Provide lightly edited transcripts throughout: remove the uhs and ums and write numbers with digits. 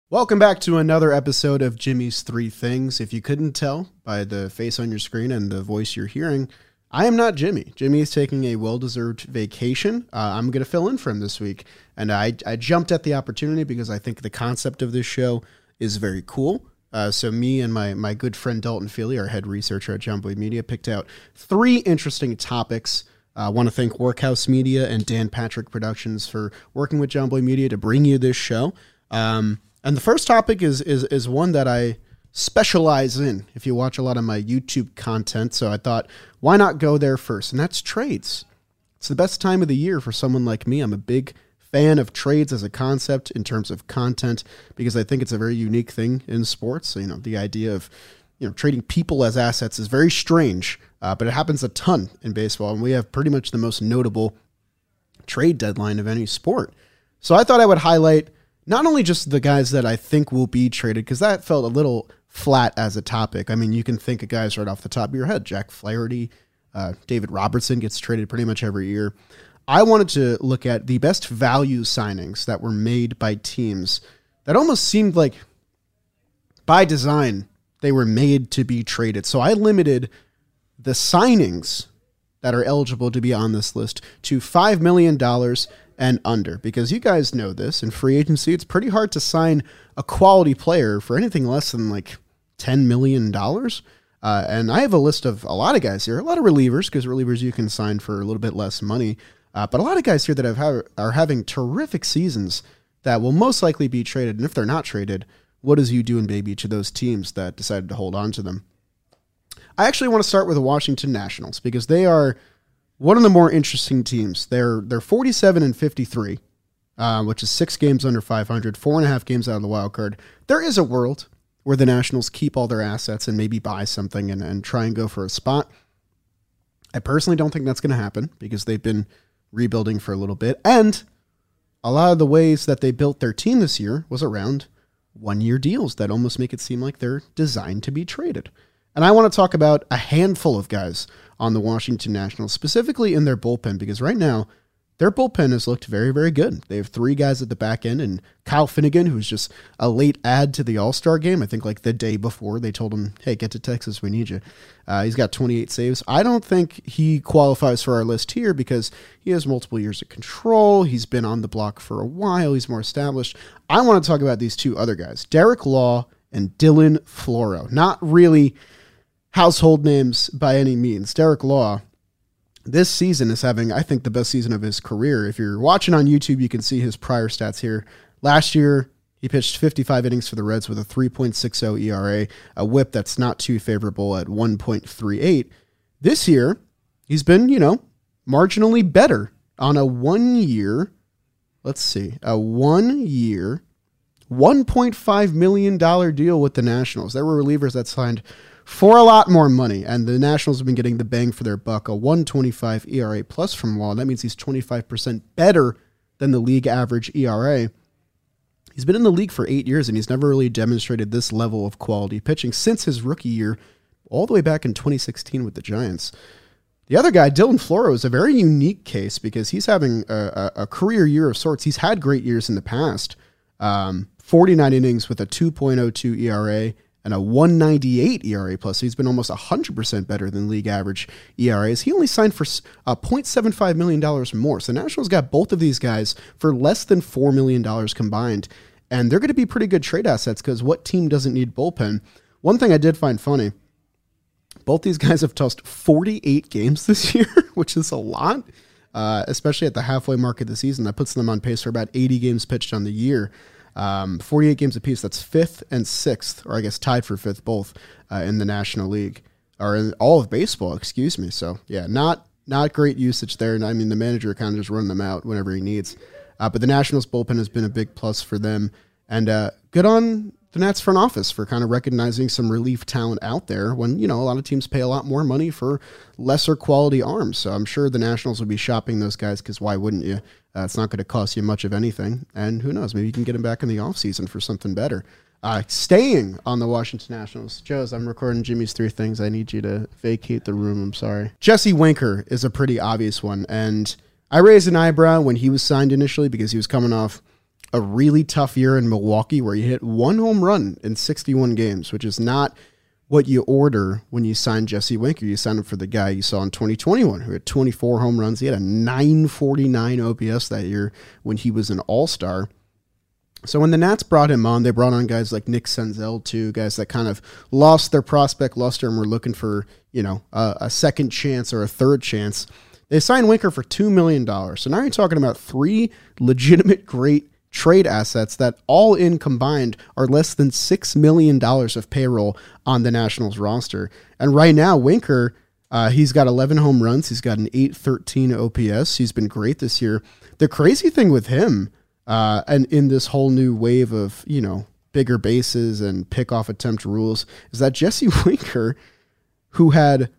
Welcome back to another episode of Jimmy's Three Things. If you couldn't tell by the face on your screen and the voice you're hearing, I am not Jimmy. Jimmy is taking a well-deserved vacation. I'm going to fill in for him this week. And I jumped at the opportunity because I think the concept of this show is very cool. So me and my good friend Dalton Feely, our head researcher at John Boy Media, picked out three interesting topics. I want to thank Workhouse Media and Dan Patrick Productions for working with John Boy Media to bring you this show. And the first topic is one that I specialize in if you watch a lot of my YouTube content. So I thought, why not go there first? And that's trades. It's the best time of the year for someone like me. I'm a big fan of trades as a concept in terms of content because I think it's a very unique thing in sports. So, the idea of trading people as assets is very strange, but it happens a ton in baseball. And we have pretty much the most notable trade deadline of any sport. So I thought I would highlight not only just the guys that I think will be traded, because that felt a little flat as a topic. I mean, you can think of guys right off the top of your head. Jack Flaherty, David Robertson gets traded pretty much every year. I wanted to look at the best value signings that were made by teams that almost seemed like, by design, they were made to be traded. So I limited the signings that are eligible to be on this list to $5 million and under, because you guys know this, in free agency, it's pretty hard to sign a quality player for anything less than like $10 million. And I have a list of a lot of guys here, a lot of relievers, because relievers you can sign for a little bit less money. But a lot of guys here that are having terrific seasons that will most likely be traded. And if they're not traded, what does you doing, baby, to those teams that decided to hold on to them? I actually want to start with the Washington Nationals because they are one of the more interesting teams. They're 47-53, which is 6 games under 500, 4.5 games out of the wild card. There is a world where the Nationals keep all their assets and maybe buy something and try and go for a spot. I personally don't think that's going to happen because they've been rebuilding for a little bit. And a lot of the ways that they built their team this year was around one-year deals that almost make it seem like they're designed to be traded. And I want to talk about a handful of guys on the Washington Nationals, specifically in their bullpen, because right now their bullpen has looked very, very good. They have 3 guys at the back end, and Kyle Finnegan, who's just a late add to the All-Star game. I think like the day before they told him, hey, get to Texas, we need you. He's got 28 saves. I don't think he qualifies for our list here because he has multiple years of control. He's been on the block for a while. He's more established. I want to talk about these 2 other guys, Derek Law and Dylan Floro. Not really household names by any means. Derek Law, this season is having, I think, the best season of his career. If you're watching on YouTube, you can see his prior stats here. Last year, he pitched 55 innings for the Reds with a 3.60 ERA, a whip that's not too favorable at 1.38. This year, he's been, marginally better on a 1-year, $1.5 million deal with the Nationals. There were relievers that signed for a lot more money, and the Nationals have been getting the bang for their buck, a 1.25 ERA plus from Law. That means he's 25% better than the league average ERA. He's been in the league for 8 years, and he's never really demonstrated this level of quality pitching since his rookie year, all the way back in 2016 with the Giants. The other guy, Dylan Floro, is a very unique case because he's having a career year of sorts. He's had great years in the past. 49 innings with a 2.02 ERA, and a 1.98 ERA plus. So he's been almost 100% better than league average ERAs. He only signed for $0.75 million more. So Nationals got both of these guys for less than $4 million combined. And they're going to be pretty good trade assets because what team doesn't need bullpen? One thing I did find funny, both these guys have tossed 48 games this year, which is a lot, especially at the halfway mark of the season. That puts them on pace for about 80 games pitched on the year. 48 games apiece, that's 5th and 6th, or I guess tied for 5th both in the National League, or in all of baseball, excuse me. So, yeah, not great usage there. And I mean, the manager kind of just running them out whenever he needs. But the Nationals bullpen has been a big plus for them. And good on the Nats front office for kind of recognizing some relief talent out there when, a lot of teams pay a lot more money for lesser quality arms. So I'm sure the Nationals will be shopping those guys because why wouldn't you? It's not going to cost you much of anything. And who knows, maybe you can get them back in the offseason for something better. Staying on the Washington Nationals. Joe's, I'm recording Jimmy's Three Things. I need you to vacate the room. I'm sorry. Jesse Winker is a pretty obvious one. And I raised an eyebrow when he was signed initially because he was coming off a really tough year in Milwaukee where he hit 1 home run in 61 games, which is not what you order when you sign Jesse Winker. You sign him for the guy you saw in 2021 who had 24 home runs. He had a 949 OPS that year when he was an all-star. So when the Nats brought him on, they brought on guys like Nick Senzel too, guys that kind of lost their prospect luster and were looking for, a second chance or a third chance. They signed Winker for $2 million. So now you're talking about 3 legitimate great trade assets that all in combined are less than $6 million of payroll on the Nationals roster. And right now, Winker, he's got 11 home runs. He's got an 813 OPS. He's been great this year. The crazy thing with him, and in this whole new wave of, bigger bases and pickoff attempt rules, is that Jesse Winker, who had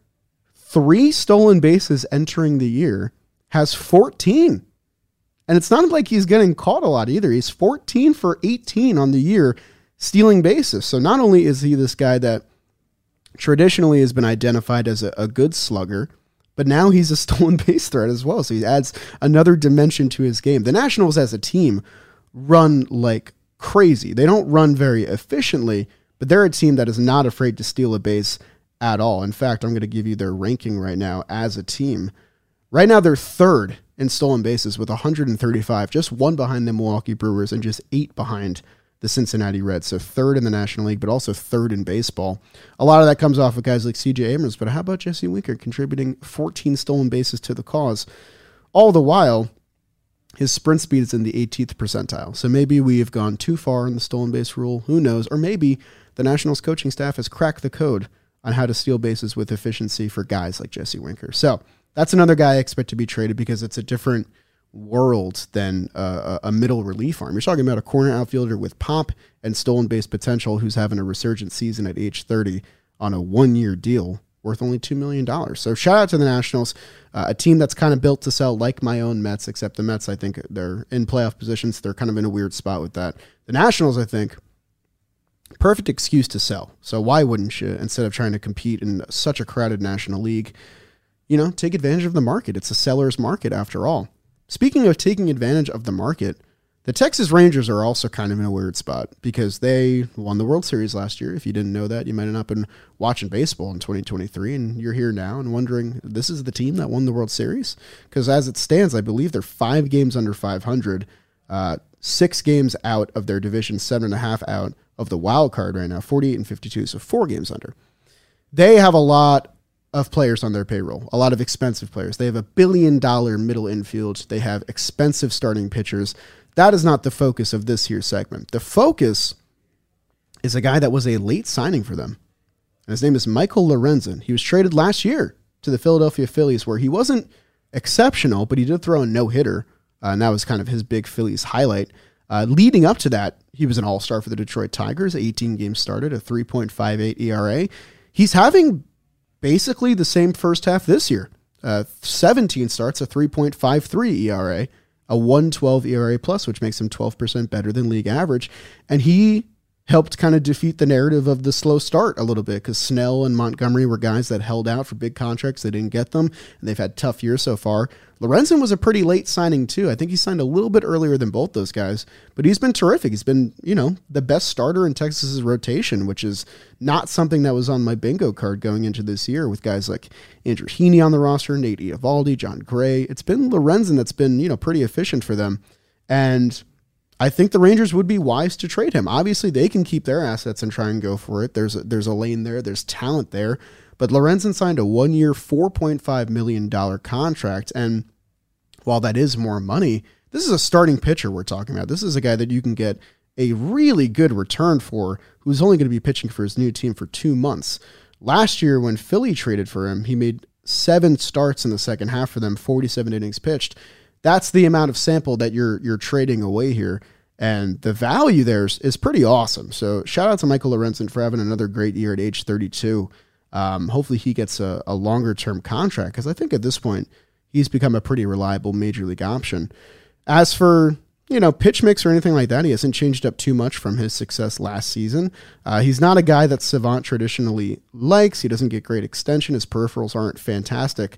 3 stolen bases entering the year, has 14. And it's not like he's getting caught a lot either. He's 14 for 18 on the year stealing bases. So not only is he this guy that traditionally has been identified as a good slugger, but now he's a stolen base threat as well. So he adds another dimension to his game. The Nationals as a team run like crazy. They don't run very efficiently, but they're a team that is not afraid to steal a base at all. In fact, I'm going to give you their ranking right now as a team. Right now, they're third in stolen bases with 135, just 1 behind the Milwaukee Brewers and just 8 behind the Cincinnati Reds. So third in the National League, but also third in baseball. A lot of that comes off of guys like CJ Abrams, but how about Jesse Winker contributing 14 stolen bases to the cause? All the while, his sprint speed is in the 18th percentile. So maybe we have gone too far in the stolen base rule. Who knows? Or maybe the Nationals coaching staff has cracked the code on how to steal bases with efficiency for guys like Jesse Winker. So that's another guy I expect to be traded because it's a different world than a middle relief arm. You're talking about a corner outfielder with pop and stolen base potential who's having a resurgent season at age 30 on a 1-year deal worth only $2 million. So shout out to the Nationals, a team that's kind of built to sell like my own Mets, except the Mets, I think they're in playoff positions. They're kind of in a weird spot with that. The Nationals, I think, perfect excuse to sell. So why wouldn't you, instead of trying to compete in such a crowded National League, take advantage of the market? It's a seller's market after all. Speaking of taking advantage of the market, the Texas Rangers are also kind of in a weird spot because they won the World Series last year. If you didn't know that, you might have not been watching baseball in 2023, and you're here now and wondering, this is the team that won the World Series? Because as it stands, I believe they're 5 games under 500, 6 games out of their division, 7.5 out of the wild card right now, 48 and 52, so 4 games under. They have a lot of players on their payroll, a lot of expensive players. They have $1 billion middle infield. They have expensive starting pitchers. That is not the focus of this here segment. The focus is a guy that was a late signing for them. And his name is Michael Lorenzen. He was traded last year to the Philadelphia Phillies, where he wasn't exceptional, but he did throw a no-hitter, and that was kind of his big Phillies highlight. Leading up to that, he was an all-star for the Detroit Tigers, 18 games started, a 3.58 ERA. He's having basically the same first half this year. 17 starts, a 3.53 ERA, a 1.12 ERA plus, which makes him 12% better than league average. And he helped kind of defeat the narrative of the slow start a little bit because Snell and Montgomery were guys that held out for big contracts. They didn't get them, and they've had tough years so far. Lorenzen was a pretty late signing too. I think he signed a little bit earlier than both those guys, but he's been terrific. He's been, the best starter in Texas's rotation, which is not something that was on my bingo card going into this year with guys like Andrew Heaney on the roster, Nate Eovaldi, John Gray. It's been Lorenzen that's been, pretty efficient for them. And I think the Rangers would be wise to trade him. Obviously, they can keep their assets and try and go for it. There's a lane there. There's talent there. But Lorenzen signed a 1-year, $4.5 million contract. And while that is more money, this is a starting pitcher we're talking about. This is a guy that you can get a really good return for, who's only going to be pitching for his new team for 2 months. Last year, when Philly traded for him, he made 7 starts in the second half for them, 47 innings pitched. That's the amount of sample that you're trading away here. And the value there is pretty awesome. So shout out to Michael Lorenzen for having another great year at age 32. Hopefully he gets a longer term contract, because I think at this point he's become a pretty reliable major league option. As for, pitch mix or anything like that, he hasn't changed up too much from his success last season. He's not a guy that Savant traditionally likes. He doesn't get great extension. His peripherals aren't fantastic.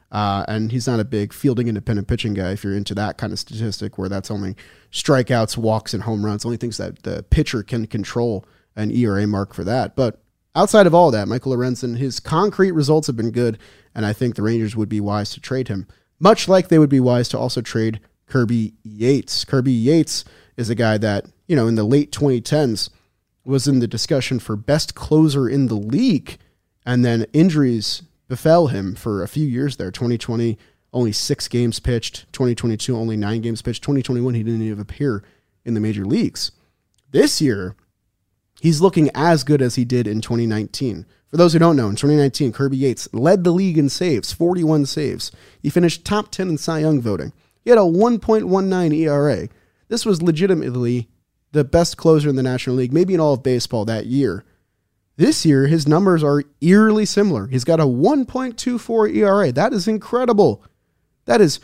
And he's not a big fielding independent pitching guy if you're into that kind of statistic where that's only strikeouts, walks, and home runs, only things that the pitcher can control an ERA mark for that. But outside of all that, Michael Lorenzen, his concrete results have been good, and I think the Rangers would be wise to trade him, much like they would be wise to also trade Kirby Yates. Kirby Yates is a guy that, in the late 2010s was in the discussion for best closer in the league, and then injuries befell him for a few years there. 2020, only 6 games pitched. 2022, only 9 games pitched. 2021, he didn't even appear in the major leagues. This year, he's looking as good as he did in 2019. For those who don't know, in 2019, Kirby Yates led the league in saves, 41 saves. He finished top 10 in Cy Young voting. He had a 1.19 ERA. This was legitimately the best closer in the National League, maybe in all of baseball that year. This year, his numbers are eerily similar. He's got a 1.24 ERA. That is incredible. That is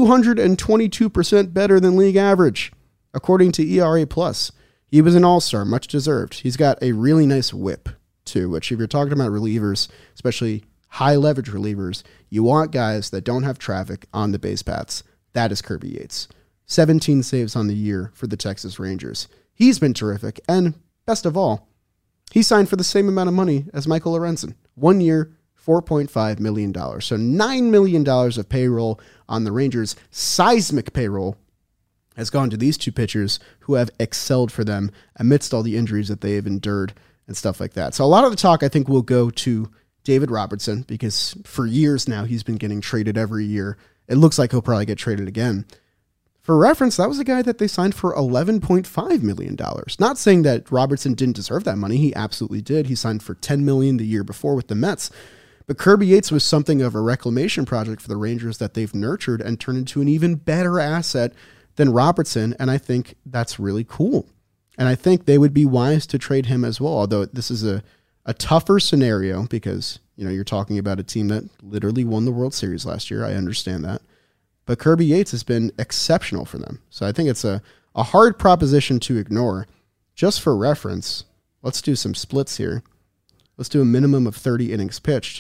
222% better than league average, according to ERA+. He was an all-star, much deserved. He's got a really nice whip, too, which if you're talking about relievers, especially high-leverage relievers, you want guys that don't have traffic on the base paths. That is Kirby Yates. 17 saves on the year for the Texas Rangers. He's been terrific, and best of all, he signed for the same amount of money as Michael Lorenzen. 1 year, $4.5 million. So $9 million of payroll on the Rangers. Seismic payroll has gone to these two pitchers who have excelled for them amidst all the injuries that they have endured and stuff like that. So a lot of the talk, I think, will go to David Robertson, because for years now he's been getting traded every year. It looks like he'll probably get traded again. For reference, that was a guy that they signed for $11.5 million. Not saying that Robertson didn't deserve that money. He absolutely did. He signed for $10 million the year before with the Mets. But Kirby Yates was something of a reclamation project for the Rangers that they've nurtured and turned into an even better asset than Robertson, and I think that's really cool. And I think they would be wise to trade him as well, although this is a tougher scenario because, you're talking about a team that literally won the World Series last year. I understand that. But Kirby Yates has been exceptional for them. So I think it's a hard proposition to ignore. Just for reference, let's do some splits here. Let's do a minimum of 30 innings pitched.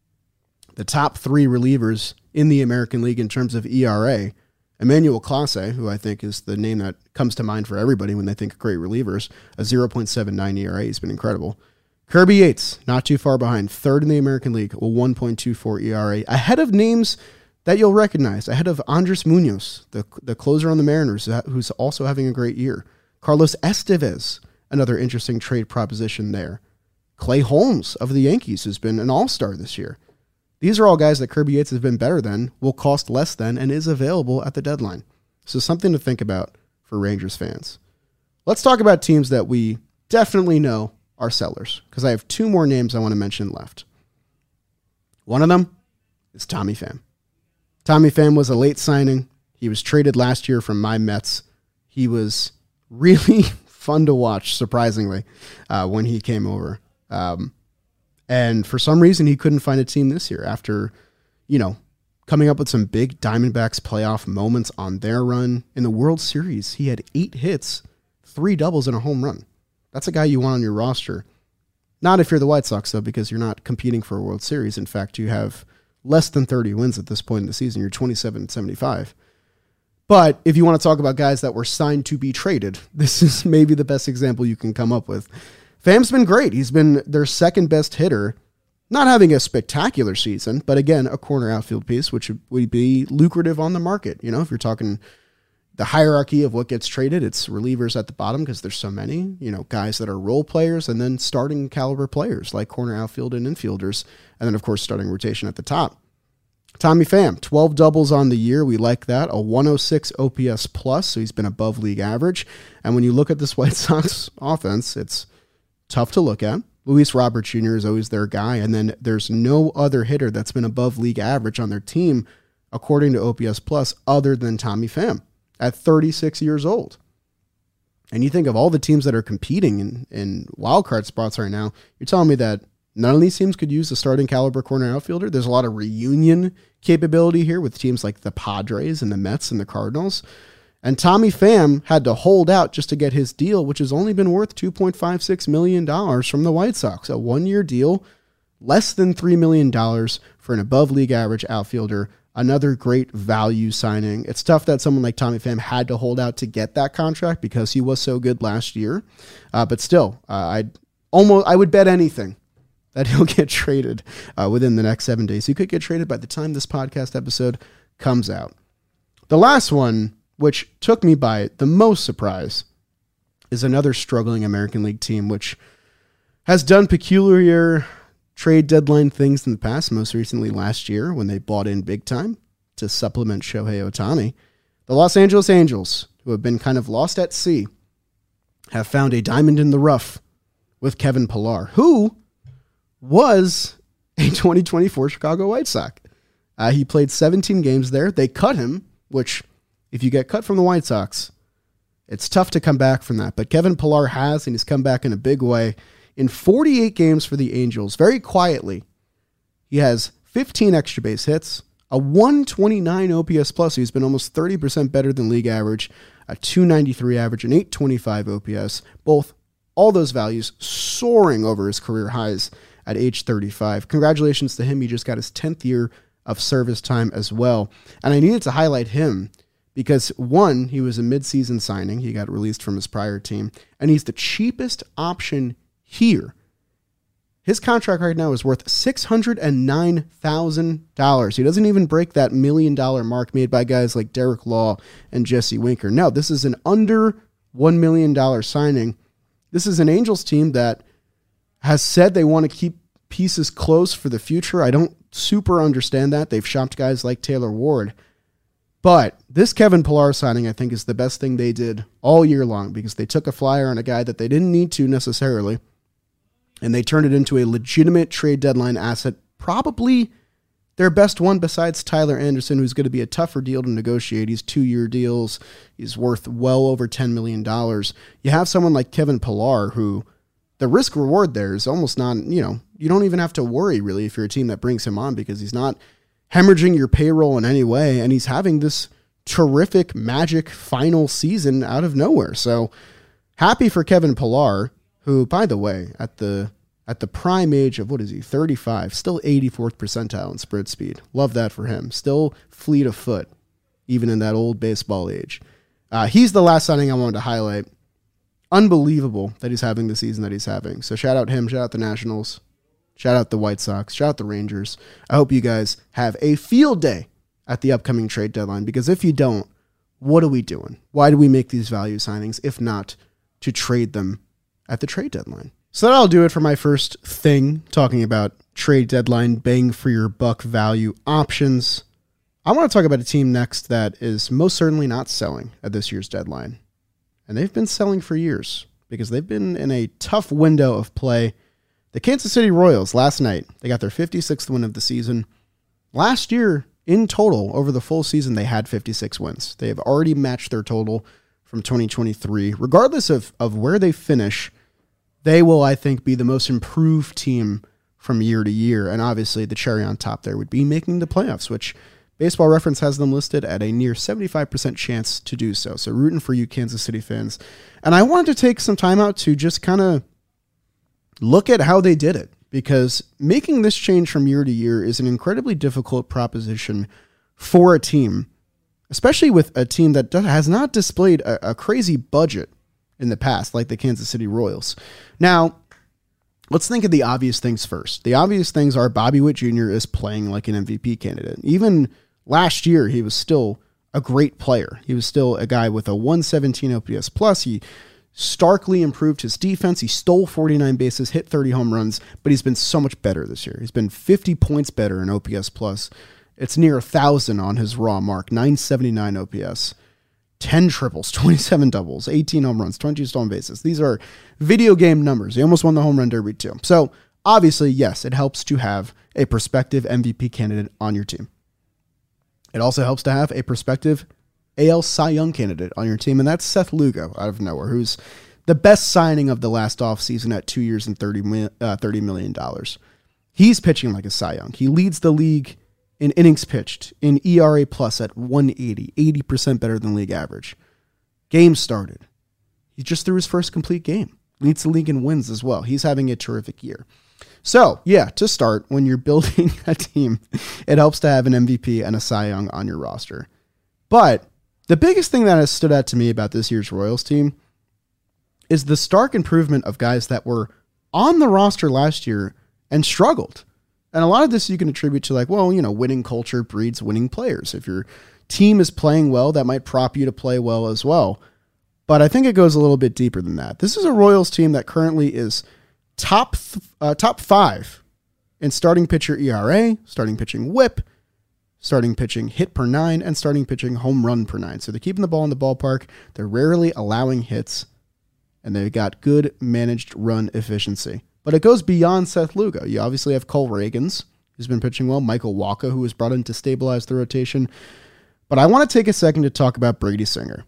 The top 3 relievers in the American League in terms of ERA, Emmanuel Clase, who I think is the name that comes to mind for everybody when they think of great relievers, a 0.79 ERA. He's been incredible. Kirby Yates, not too far behind, 3rd in the American League, a 1.24 ERA, ahead of names that you'll recognize, ahead of Andres Munoz, the closer on the Mariners, who's also having a great year. Carlos Estevez, another interesting trade proposition there. Clay Holmes of the Yankees, who's been an all-star this year. These are all guys that Kirby Yates has been better than, will cost less than, and is available at the deadline. So something to think about for Rangers fans. Let's talk about teams that we definitely know are sellers, because I have 2 more names I want to mention left. One of them is Tommy Pham. Tommy Pham was a late signing. He was traded last year from my Mets. He was really fun to watch, surprisingly, when he came over. And for some reason, he couldn't find a team this year after, coming up with some big Diamondbacks playoff moments on their run. In the World Series, he had 8 hits, 3 doubles, and a home run. That's a guy you want on your roster. Not if you're the White Sox, though, because you're not competing for a World Series. In fact, you have less than 30 wins at this point in the season. You're 27-75. But if you want to talk about guys that were signed to be traded, this is maybe the best example you can come up with. Pham's been great. He's been their second best hitter, not having a spectacular season, but again, a corner outfield piece, which would be lucrative on the market. If you're talking the hierarchy of what gets traded, it's relievers at the bottom because there's so many, guys that are role players, and then starting caliber players like corner outfield and infielders. And then, of course, starting rotation at the top. Tommy Pham, 12 doubles on the year. We like that. A 106 OPS plus, so he's been above league average. And when you look at this White Sox offense, it's tough to look at. Luis Robert Jr. is always their guy. And then there's no other hitter that's been above league average on their team, according to OPS plus, other than Tommy Pham at 36 years old. And you think of all the teams that are competing in wildcard spots right now, you're telling me that none of these teams could use a starting caliber corner outfielder? There's a lot of reunion capability here with teams like the Padres and the Mets and the Cardinals. And Tommy Pham had to hold out just to get his deal, which has only been worth $2.56 million from the White Sox. A 1-year deal, less than $3 million for an above league average outfielder. Another great value signing. It's tough that someone like Tommy Pham had to hold out to get that contract because he was so good last year. But still, I would bet anything that he'll get traded within the next 7 days. He could get traded by the time this podcast episode comes out. The last one, which took me by the most surprise, is another struggling American League team, which has done peculiar trade deadline things in the past, most recently last year when they bought in big time to supplement Shohei Ohtani. The Los Angeles Angels, who have been kind of lost at sea, have found a diamond in the rough with Kevin Pillar, who was a 2024 Chicago White Sox. He played 17 games there. They cut him, which if you get cut from the White Sox, it's tough to come back from that. But Kevin Pillar has, and he's come back in a big way. In 48 games for the Angels, very quietly, he has 15 extra base hits, a 129 OPS plus. He's been almost 30% better than league average, a 293 average, an 825 OPS. All those values soaring over his career highs at age 35. Congratulations to him. He just got his 10th year of service time as well. And I needed to highlight him because, one, he was a midseason signing. He got released from his prior team, and he's the cheapest option here. His contract right now is worth $609,000. He doesn't even break that $1 million mark made by guys like Derek Law and Jesse Winker. No, this is an under $1 million signing. This is an Angels team that has said they want to keep pieces close for the future. I don't super understand that. They've shopped guys like Taylor Ward. But this Kevin Pillar signing, I think, is the best thing they did all year long because they took a flyer on a guy that they didn't need to necessarily, and they turned it into a legitimate trade deadline asset, probably their best one besides Tyler Anderson, who's going to be a tougher deal to negotiate. He's 2-year deals. He's worth well over $10 million. You have someone like Kevin Pillar, who the risk reward there is almost not, you don't even have to worry really if you're a team that brings him on because he's not hemorrhaging your payroll in any way, and he's having this terrific magic final season out of nowhere. So happy for Kevin Pillar, who, by the way, at the prime age of, 35, still 84th percentile in sprint speed. Love that for him. Still fleet of foot, even in that old baseball age. He's the last signing I wanted to highlight. Unbelievable that he's having the season that he's having. So shout out him, shout out the Nationals, shout out the White Sox, shout out the Rangers. I hope you guys have a field day at the upcoming trade deadline, because if you don't, what are we doing? Why do we make these value signings if not to trade them at the trade deadline? So that'll do it for my first thing, talking about trade deadline, bang for your buck value options. I want to talk about a team next that is most certainly not selling at this year's deadline. And they've been selling for years because they've been in a tough window of play. The Kansas City Royals last night, they got their 56th win of the season. Last year, in total, over the full season, they had 56 wins. They have already matched their total from 2023. Regardless of where they finish, they will, I think, be the most improved team from year to year. And obviously, the cherry on top there would be making the playoffs, which Baseball Reference has them listed at a near 75% chance to do so. So rooting for you, Kansas City fans. And I wanted to take some time out to just kind of look at how they did it, because making this change from year to year is an incredibly difficult proposition for a team, especially with a team that has not displayed a crazy budget in the past, like the Kansas City Royals. Now, let's think of the obvious things first. The obvious things are Bobby Witt Jr. is playing like an MVP candidate. Even last year, he was still a great player. He was still a guy with a 117 OPS plus. He starkly improved his defense. He stole 49 bases, hit 30 home runs, but he's been so much better this year. He's been 50 points better in OPS plus. It's near 1,000 on his raw mark, 979 OPS, 10 triples, 27 doubles, 18 home runs, 22 stolen bases. These are video game numbers. He almost won the home run derby too. So obviously, yes, it helps to have a prospective MVP candidate on your team. It also helps to have a prospective AL Cy Young candidate on your team, and that's Seth Lugo out of nowhere, who's the best signing of the last offseason at 2 years and $30 million. He's pitching like a Cy Young. He leads the league in innings pitched, in ERA plus at 180, 80% better than league average. Games started. He just threw his first complete game. Leads the league in wins as well. He's having a terrific year. So, yeah, to start, when you're building a team, it helps to have an MVP and a Cy Young on your roster. But the biggest thing that has stood out to me about this year's Royals team is the stark improvement of guys that were on the roster last year and struggled. And a lot of this you can attribute to winning culture breeds winning players. If your team is playing well, that might prop you to play well as well. But I think it goes a little bit deeper than that. This is a Royals team that currently is top 5 in starting pitcher ERA, starting pitching WHIP, starting pitching hit per 9, and starting pitching home run per 9. So they're keeping the ball in the ballpark. They're rarely allowing hits, and they've got good managed run efficiency. But it goes beyond Seth Lugo. You obviously have Cole Reagans, who's been pitching well, Michael Wacha, who was brought in to stabilize the rotation. But I want to take a second to talk about Brady Singer.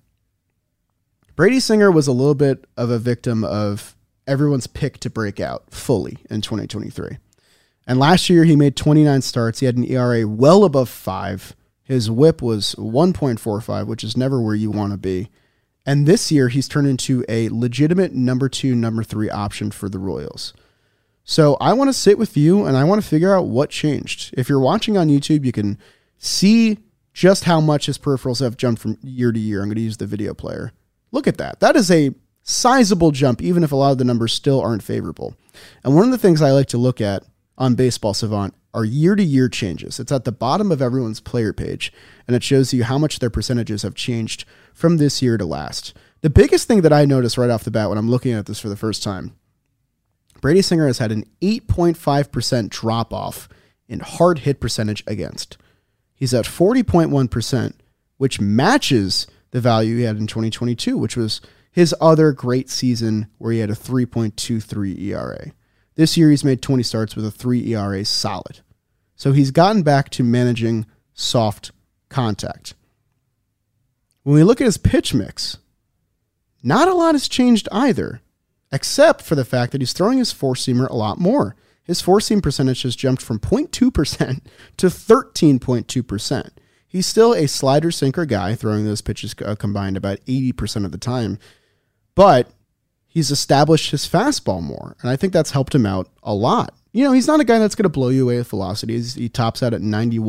Brady Singer was a little bit of a victim of everyone's pick to break out fully in 2023. And last year, he made 29 starts. He had an ERA well above 5. His WHIP was 1.45, which is never where you want to be. And this year, he's turned into a legitimate number 2, number 3 option for the Royals. So I want to sit with you, and I want to figure out what changed. If you're watching on YouTube, you can see just how much his peripherals have jumped from year to year. I'm going to use the video player. Look at that. That is a sizable jump, even if a lot of the numbers still aren't favorable. And one of the things I like to look at on Baseball Savant are year-to-year changes. It's at the bottom of everyone's player page, and it shows you how much their percentages have changed from this year to last. The biggest thing that I noticed right off the bat when I'm looking at this for the first time, Brady Singer has had an 8.5% drop-off in hard hit percentage against. He's at 40.1%, which matches the value he had in 2022, which was his other great season where he had a 3.23 ERA. This year, he's made 20 starts with a 3 ERA solid. So he's gotten back to managing soft contact. When we look at his pitch mix, not a lot has changed either, except for the fact that he's throwing his four-seamer a lot more. His four-seam percentage has jumped from 0.2% to 13.2%. He's still a slider sinker guy, throwing those pitches combined about 80% of the time, but he's established his fastball more, and I think that's helped him out a lot. You know, he's not a guy that's going to blow you away with velocity. He tops out at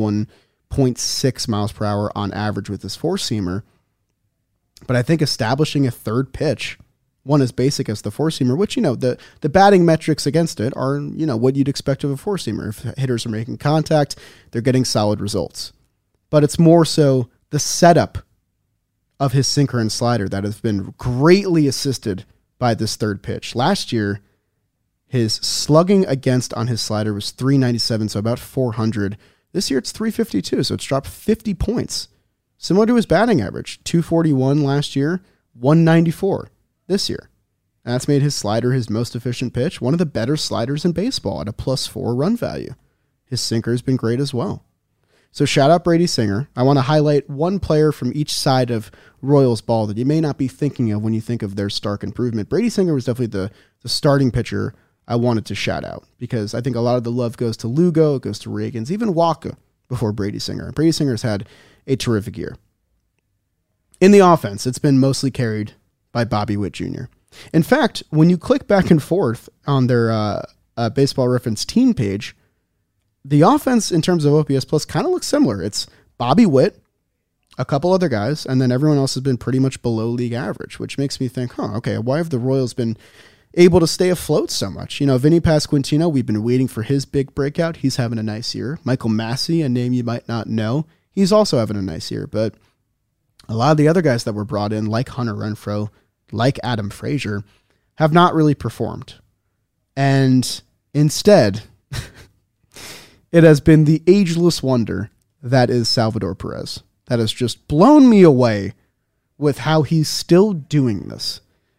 91.6 miles per hour on average with his four-seamer, but I think establishing a third pitch, one as basic as the four-seamer, which, the batting metrics against it are, what you'd expect of a four-seamer. If hitters are making contact, they're getting solid results. But it's more so the setup of his sinker and slider that has been greatly assisted by this third pitch. Last year, his slugging against on his slider was 397, so about 400. This year it's 352, so it's dropped 50 points. Similar to his batting average, 241 last year, 194 this year. And that's made his slider his most efficient pitch, one of the better sliders in baseball at a +4 run value. His sinker has been great as well. So shout out Brady Singer. I want to highlight one player from each side of Royals ball that you may not be thinking of when you think of their stark improvement. Brady Singer was definitely the starting pitcher I wanted to shout out because I think a lot of the love goes to Lugo, it goes to Reagans, even Wacha before Brady Singer. And Brady Singer's had a terrific year. In the offense, it's been mostly carried by Bobby Witt Jr. In fact, when you click back and forth on their Baseball Reference team page, the offense in terms of OPS plus kind of looks similar. It's Bobby Witt, a couple other guys, and then everyone else has been pretty much below league average, which makes me think, okay, why have the Royals been able to stay afloat so much? Vinny Pasquantino, we've been waiting for his big breakout. He's having a nice year. Michael Massey, a name you might not know, he's also having a nice year. But a lot of the other guys that were brought in, like Hunter Renfroe, like Adam Frazier, have not really performed. And instead, it has been the ageless wonder that is Salvador Perez that has just blown me away with how he's still doing this.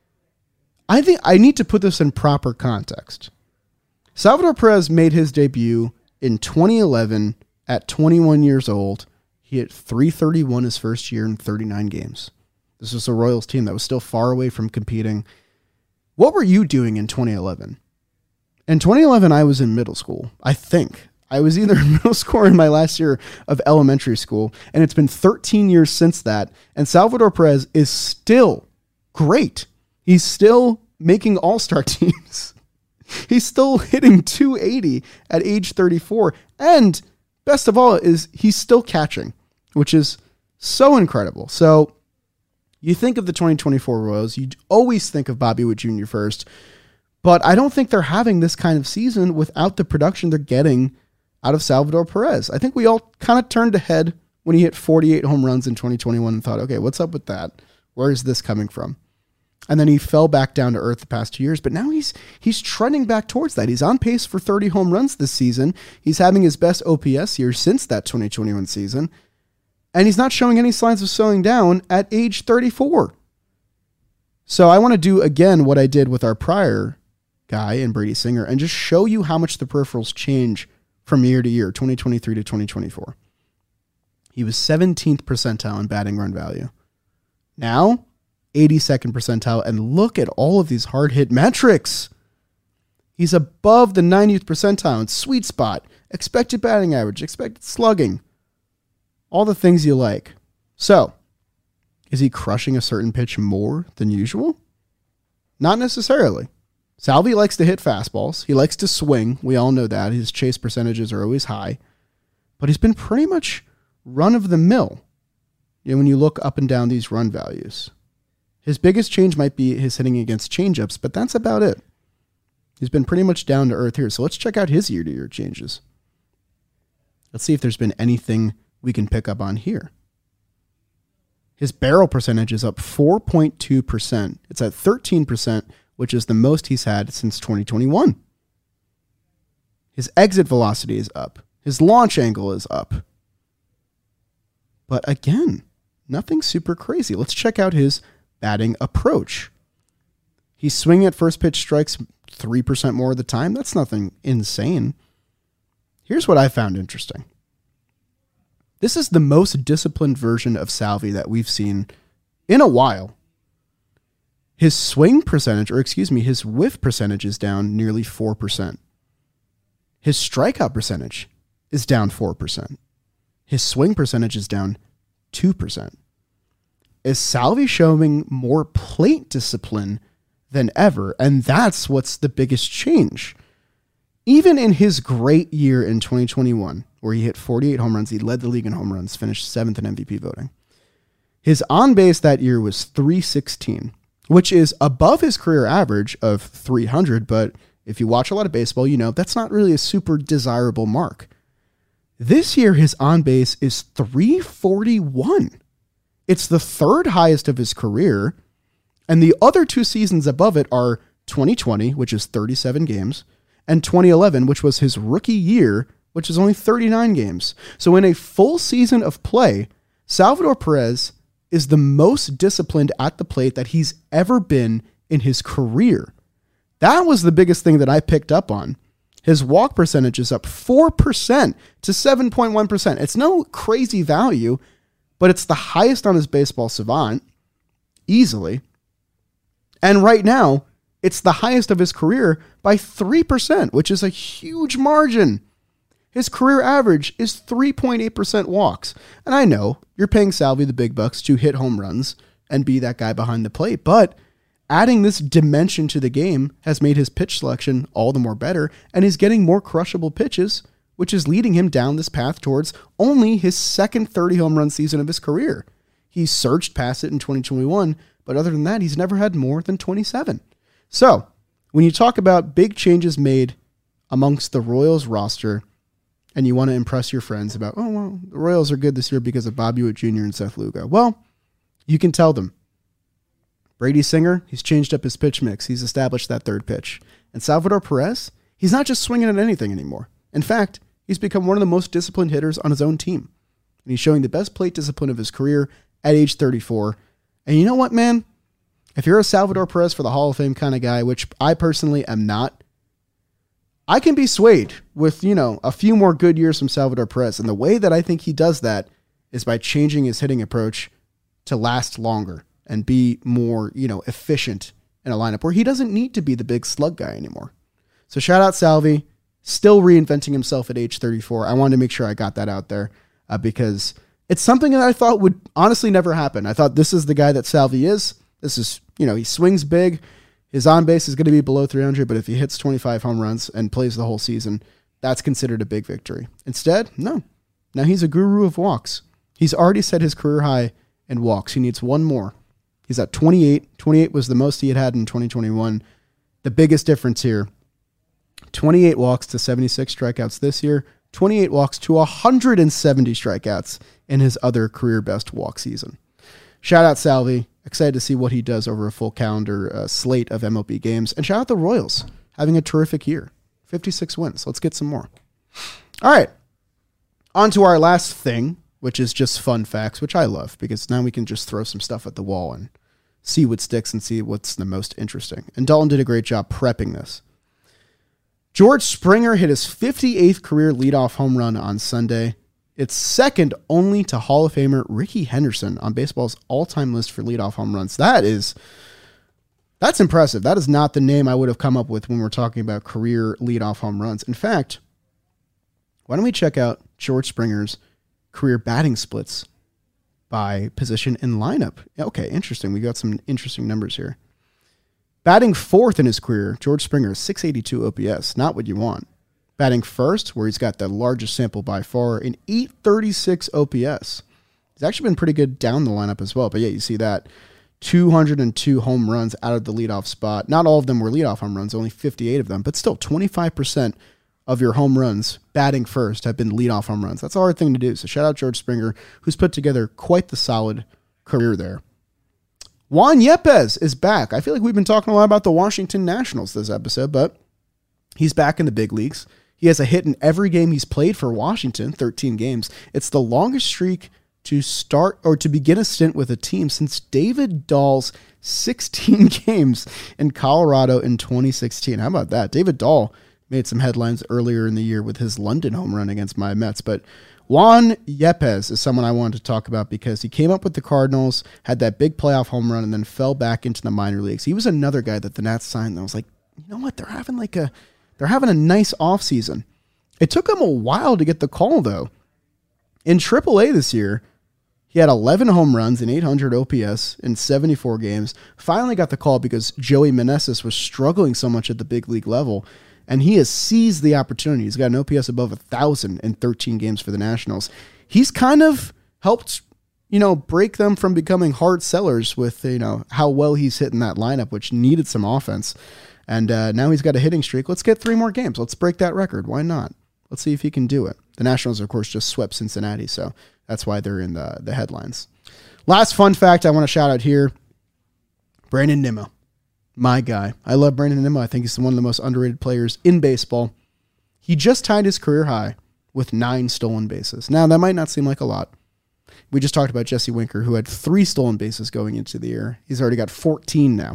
I think I need to put this in proper context. Salvador Perez made his debut in 2011 at 21 years old. He hit .331 his first year in 39 games. This was a Royals team that was still far away from competing. What were you doing in 2011? In 2011, I was in middle school, I think. I was either in middle school or in my last year of elementary school, and it's been 13 years since that, and Salvador Perez is still great. He's still making all-star teams. He's still hitting 280 at age 34. And best of all is he's still catching, which is so incredible. So you think of the 2024 Royals, you always think of Bobby Witt Jr. first, but I don't think they're having this kind of season without the production they're getting out of Salvador Perez. I think we all kind of turned ahead when he hit 48 home runs in 2021 and thought, okay, what's up with that? Where is this coming from? And then he fell back down to earth the past 2 years, but now he's trending back towards that. He's on pace for 30 home runs this season. He's having his best OPS year since that 2021 season. And he's not showing any signs of slowing down at age 34. So I want to do again what I did with our prior guy in Brady Singer and just show you how much the peripherals change from year to year, 2023 to 2024. He was 17th percentile in batting run value. Now, 82nd percentile, and look at all of these hard hit metrics. He's above the 90th percentile in sweet spot, expected batting average, expected slugging, all the things you like. So, is he crushing a certain pitch more than usual? Not necessarily. Salvi likes to hit fastballs. He likes to swing. We all know that. His chase percentages are always high. But he's been pretty much run of the mill when you look up and down these run values. His biggest change might be his hitting against changeups, but that's about it. He's been pretty much down to earth here. So let's check out his year-to-year changes. Let's see if there's been anything we can pick up on here. His barrel percentage is up 4.2%. It's at 13%, which is the most he's had since 2021. His exit velocity is up. His launch angle is up. But again, nothing super crazy. Let's check out his batting approach. He's swinging at first pitch strikes 3% more of the time. That's nothing insane. Here's what I found interesting. This is the most disciplined version of Salvi that we've seen in a while. His swing percentage, his whiff percentage is down nearly 4%. His strikeout percentage is down 4%. His swing percentage is down 2%. Is Salvi showing more plate discipline than ever? And that's what's the biggest change. Even in his great year in 2021, where he hit 48 home runs, he led the league in home runs, finished 7th in MVP voting. His on base that year was 316, which is above his career average of 300. But if you watch a lot of baseball, you know that's not really a super desirable mark. This year, his on base is 341. It's the third highest of his career. And the other two seasons above it are 2020, which is 37 games, and 2011, which was his rookie year, which is only 39 games. So in a full season of play, Salvador Perez is the most disciplined at the plate that he's ever been in his career. That was the biggest thing that I picked up on. His walk percentage is up 4% to 7.1%. It's no crazy value, but it's the highest on his baseball savant, easily. And right now, it's the highest of his career by 3%, which is a huge margin. His career average is 3.8% walks. And I know you're paying Salvi the big bucks to hit home runs and be that guy behind the plate, but adding this dimension to the game has made his pitch selection all the more better, and he's getting more crushable pitches, which is leading him down this path towards only his second 30 home run season of his career. He surged past it in 2021, but other than that, he's never had more than 27. So when you talk about big changes made amongst the Royals roster, and you want to impress your friends about, oh, well, the Royals are good this year because of Bobby Witt Jr. and Seth Lugo. Well, you can tell them. Brady Singer, he's changed up his pitch mix. He's established that third pitch. And Salvador Perez, he's not just swinging at anything anymore. In fact, he's become one of the most disciplined hitters on his own team. And he's showing the best plate discipline of his career at age 34. And you know what, man? If you're a Salvador Perez for the Hall of Fame kind of guy, which I personally am not, I can be swayed with, a few more good years from Salvador Perez. And the way that I think he does that is by changing his hitting approach to last longer and be more, efficient in a lineup where he doesn't need to be the big slug guy anymore. So shout out Salvi, still reinventing himself at age 34. I wanted to make sure I got that out there because it's something that I thought would honestly never happen. I thought this is the guy that Salvi is. This is, he swings big. His on base is going to be below 300, but if he hits 25 home runs and plays the whole season, that's considered a big victory. Instead, no. Now he's a guru of walks. He's already set his career high in walks. He needs one more. He's at 28. 28 was the most he had in 2021. The biggest difference here, 28 walks to 76 strikeouts this year, 28 walks to 170 strikeouts in his other career best walk season. Shout out Salvi. Excited to see what he does over a full calendar slate of MLB games. And shout out the Royals, having a terrific year. 56 wins. Let's get some more. All right. On to our last thing, which is just fun facts, which I love because now we can just throw some stuff at the wall and see what sticks and see what's the most interesting. And Dalton did a great job prepping this. George Springer hit his 58th career leadoff home run on Sunday. It's second only to Hall of Famer Rickey Henderson on baseball's all-time list for leadoff home runs. That's impressive. That is not the name I would have come up with when we're talking about career leadoff home runs. In fact, why don't we check out George Springer's career batting splits by position in lineup? Okay, interesting. We got some interesting numbers here. Batting fourth in his career, George Springer, 682 OPS. Not what you want. Batting first, where he's got the largest sample by far, an 836 OPS. He's actually been pretty good down the lineup as well. But yeah, you see that. 202 home runs out of the leadoff spot. Not all of them were leadoff home runs, only 58 of them. But still, 25% of your home runs batting first have been leadoff home runs. That's a hard thing to do. So shout out George Springer, who's put together quite the solid career there. Juan Yepez is back. I feel like we've been talking a lot about the Washington Nationals this episode, but he's back in the big leagues. He has a hit in every game he's played for Washington, 13 games. It's the longest streak to start or to begin a stint with a team since David Dahl's 16 games in Colorado in 2016. How about that? David Dahl made some headlines earlier in the year with his London home run against my Mets, but Juan Yepez is someone I wanted to talk about because he came up with the Cardinals, had that big playoff home run, and then fell back into the minor leagues. He was another guy that the Nats signed that I was like, you know what? They're having a nice offseason. It took him a while to get the call, though. In AAA this year, he had 11 home runs and 800 OPS in 74 games. Finally got the call because Joey Meneses was struggling so much at the big league level, and he has seized the opportunity. He's got an OPS above 1,000 in 13 games for the Nationals. He's kind of helped, break them from becoming hard sellers with, how well he's hitting that lineup, which needed some offense. And now he's got a hitting streak. Let's get 3 more games. Let's break that record. Why not? Let's see if he can do it. The Nationals, of course, just swept Cincinnati, so that's why they're in the headlines. Last fun fact I want to shout out here, Brandon Nimmo. My guy. I love Brandon Nimmo. I think he's one of the most underrated players in baseball. He just tied his career high with 9 stolen bases. Now, that might not seem like a lot. We just talked about Jesse Winker, who had 3 stolen bases going into the year. He's already got 14 now.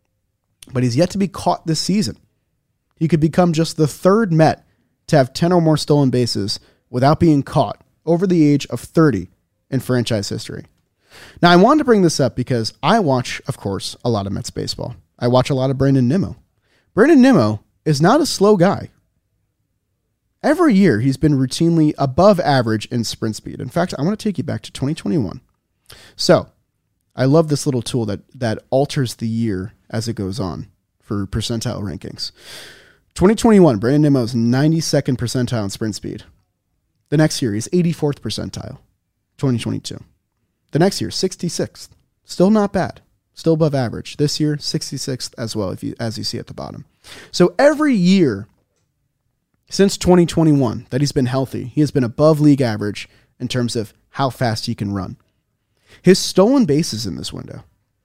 But he's yet to be caught this season. He could become just the 3rd Met to have 10 or more stolen bases without being caught over the age of 30 in franchise history. Now, I wanted to bring this up because I watch, of course, a lot of Mets baseball. I watch a lot of Brandon Nimmo. Brandon Nimmo is not a slow guy. Every year, he's been routinely above average in sprint speed. In fact, I want to take you back to 2021. So, I love this little tool that alters the year as it goes on for percentile rankings. 2021, Brandon Nimmo is 92nd percentile in sprint speed. The next year, he's 84th percentile. 2022. The next year, 66th. Still not bad. Still above average. This year, 66th as well, as you see at the bottom. So every year since 2021 that he's been healthy, he has been above league average in terms of how fast he can run. His stolen bases in this window.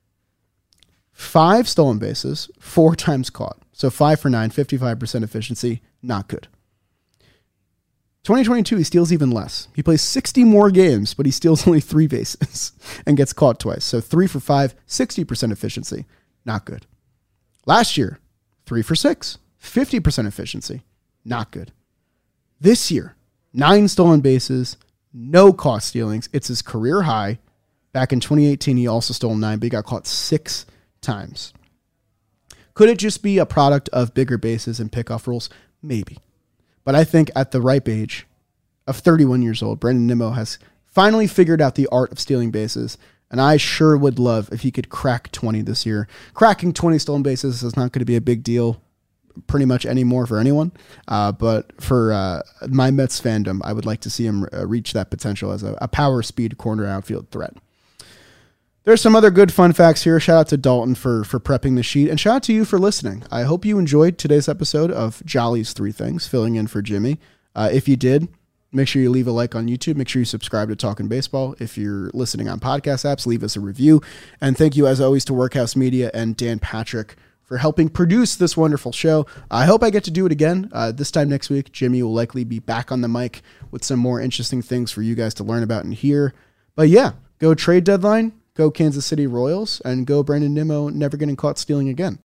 5 stolen bases, 4 times caught. So 5 for 9, 55% efficiency, not good. 2022, he steals even less. He plays 60 more games, but he steals only 3 bases and gets caught twice. So 3 for 5, 60% efficiency, not good. Last year, 3 for 6, 50% efficiency, not good. This year, 9 stolen bases, no caught stealings. It's his career high. Back in 2018, he also stole 9, but he got caught 6 times. Could it just be a product of bigger bases and pickoff rules? Maybe. But I think at the ripe age of 31 years old, Brandon Nimmo has finally figured out the art of stealing bases, And I sure would love if he could crack 20 this year. Cracking 20 stolen bases is not going to be a big deal pretty much anymore for anyone. But for my Mets fandom, I would like to see him reach that potential as a power speed corner outfield threat. There's some other good fun facts here. Shout out to Dalton for prepping the sheet, and shout out to you for listening. I hope you enjoyed today's episode of Jolly's Three Things, filling in for Jimmy. If you did, make sure you leave a like on YouTube. Make sure you subscribe to Talkin' Baseball. If you're listening on podcast apps, leave us a review. And thank you, as always, to Workhouse Media and Dan Patrick for helping produce this wonderful show. I hope I get to do it again. This time next week, Jimmy will likely be back on the mic with some more interesting things for you guys to learn about and hear. But yeah, go trade deadline. Go Kansas City Royals, and go Brandon Nimmo never getting caught stealing again.